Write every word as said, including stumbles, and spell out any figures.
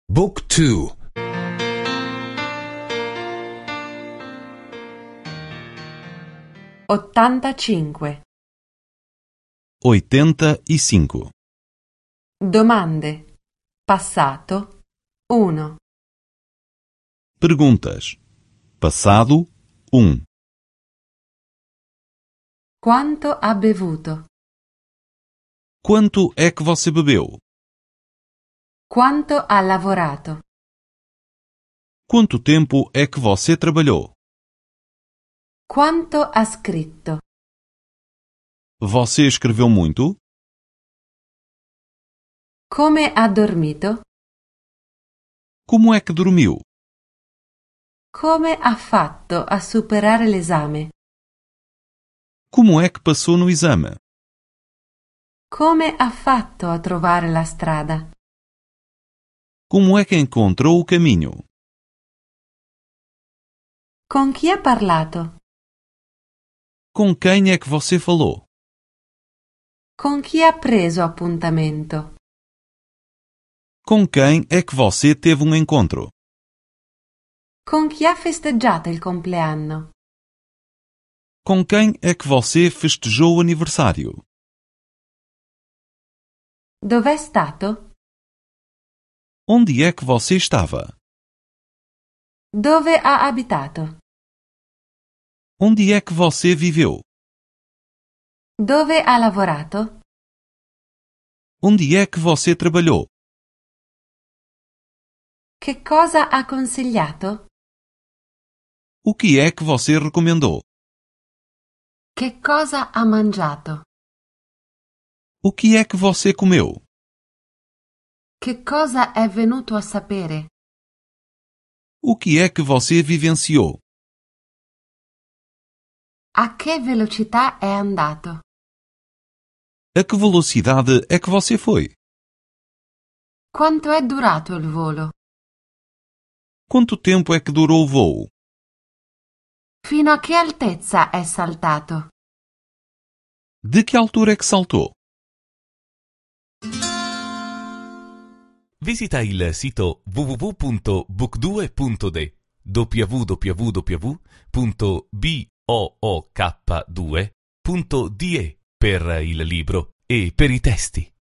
Book two. ottantacinque. oitenta e cinco. Domande. Passato. uno. Perguntas. Passado um. Quanto ha bevuto? Quanto é que você bebeu? Quanto ha lavorato? Quanto tempo é que você trabalhou? Quanto ha scritto? Você escreveu muito? Come ha dormito? Como é que dormiu? Come ha fatto a superare l'esame? Como é que passou no exame? Come ha fatto a trovare la strada? Como é que encontrou o caminho? Con chi ha parlato? Com quem é que você falou? Con chi ha preso appuntamento? Com quem é que você teve um encontro? Con chi ha festeggiato il compleanno? Com quem é que você festejou o aniversário? Dov'è stato? Onde é que você estava? Dove ha abitato? Onde é que você viveu? Dove ha lavorato? Onde é que você trabalhou? Che cosa ha consigliato? O que é que você recomendou? Che cosa ha mangiato? O que é que você comeu? Che cosa è venuto a sapere? O que é que você vivenciou? A che velocità è andato? A que velocidade é que você foi? Quanto è durato il volo? Quanto tempo é que durou o voo? Fino a che altezza è saltato? De que altura é que saltou? Visita il sito w w w punto book due punto d w w w punto book due punto d e per il libro e per i testi.